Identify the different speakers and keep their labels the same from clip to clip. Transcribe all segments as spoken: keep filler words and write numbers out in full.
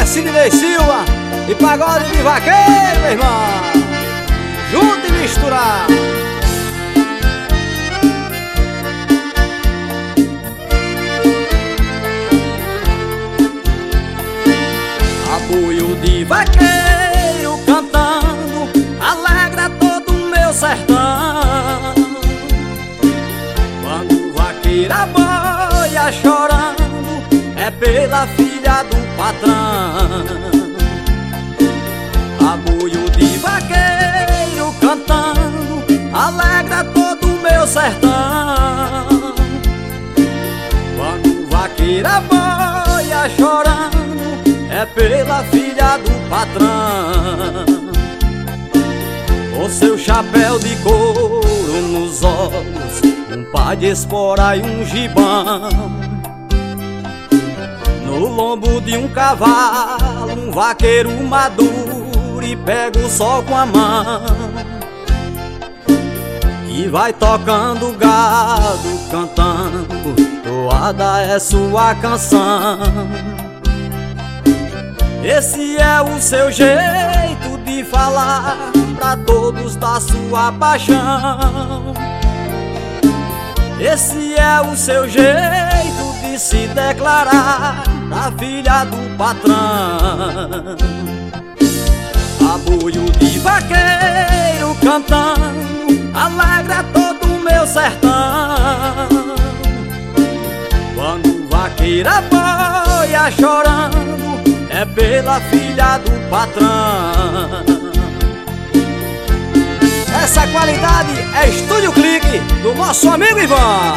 Speaker 1: Sidney Silva e pagode de vaqueiro, meu irmão. Junto e misturar. Apoio de vaqueiro cantando, alegra todo o meu sertão. Quando vaqueira boia chorando, é pela filha do patrão. Apoio de vaqueiro cantando, alegra todo o meu sertão. Quando vaqueira boia chorando, é pela filha do patrão. O seu chapéu de couro nos olhos, um pá de espora e um gibão. No lombo de um cavalo, um vaqueiro maduro, e pega o sol com a mão. E vai tocando gado, cantando, toada é sua canção. Esse é o seu jeito de falar pra todos da sua paixão. Esse é o seu jeito de se declarar pra filha do patrão. Apoio de vaqueiro cantando, alegra todo o meu sertão. Quando vaqueira boia chorando, é pela filha do patrão. Essa qualidade é Estúdio Clique do nosso amigo Ivan.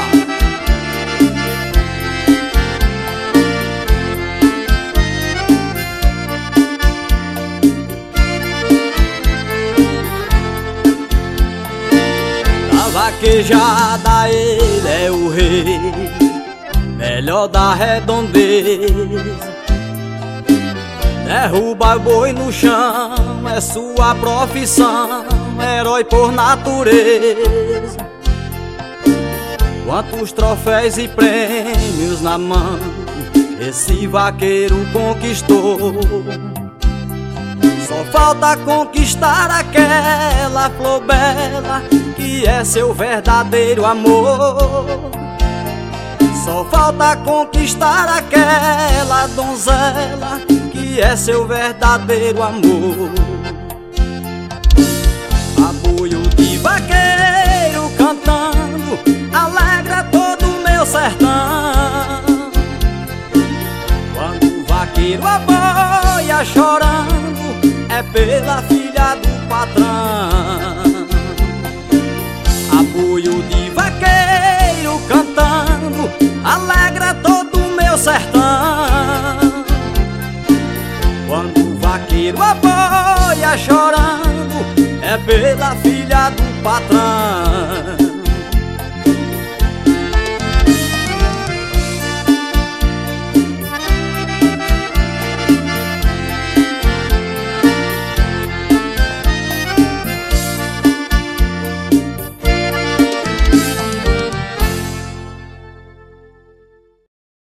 Speaker 1: Da vaquejada ele é o rei, melhor da redondeza. Derruba boi no chão, é sua profissão, herói por natureza. Quantos troféus e prêmios na mão esse vaqueiro conquistou. Só falta conquistar aquela flor bela que é seu verdadeiro amor. Só falta conquistar aquela donzela que é seu verdadeiro amor. Apoio de vaqueiro cantando, alegra todo o meu sertão. Quando o vaqueiro aboia chorando, é pela filha do patrão. Apoio de vaqueiro cantando, alegra todo o meu sertão. Quando o vaqueiro aboia chorando, é pela filha do patrão.